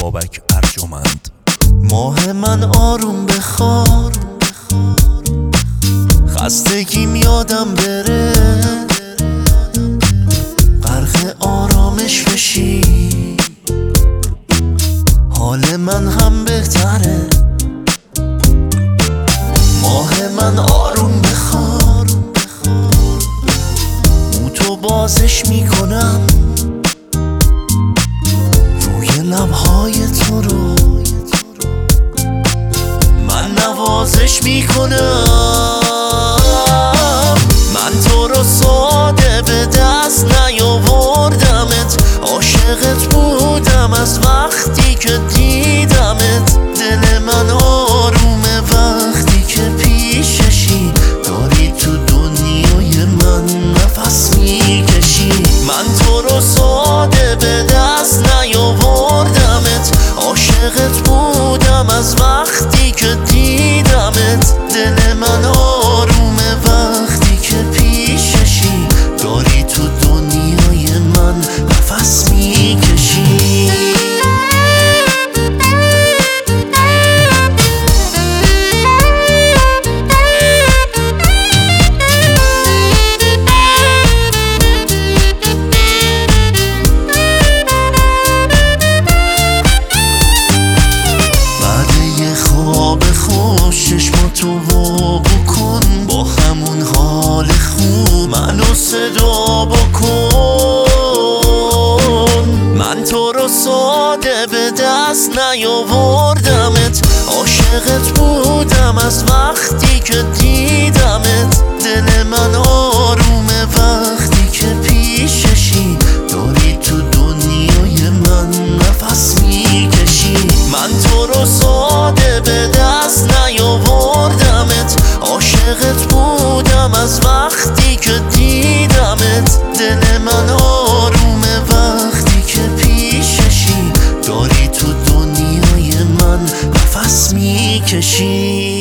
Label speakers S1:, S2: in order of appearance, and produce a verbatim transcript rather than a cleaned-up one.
S1: بابک ارجمند.
S2: ماه من آروم بخوار، خستگیم یادم بره، غرق آرامش بشی، حال من هم بهتره. ماه من آروم بخوار، مو تو بازش میکنم، روی لبهای تو رو من نوازش میکنم. من تو رو ساده به دست نیاوردمت، عاشقت بودم از وقتی که دیدمت. دل من آرومه وقتی که پیششی، داری تو دنیای من نفس میکشی. من تو رو ساده به دست نیاوردمت، عاشقت بودم از وقتی که دیدمت. دل من آرومه وقتی که پیششی، داری تو دنیای من نفس میکشی. تو وا بکن با همون حال خوب، منو صدا بکن. من تو رو ساده به دست نیاوردمت، عاشقت بودم از وقتی که دیدمت. دل من آرومه وقتی که پیششی، داری تو دنیای من نفس میکشی. من تو رو ساده به دست نیاوردمت، عاشقت بودم از وقتی که دیدمت. دل من آرومه وقتی که پیششی، داری تو دنیای من نفس میکشی.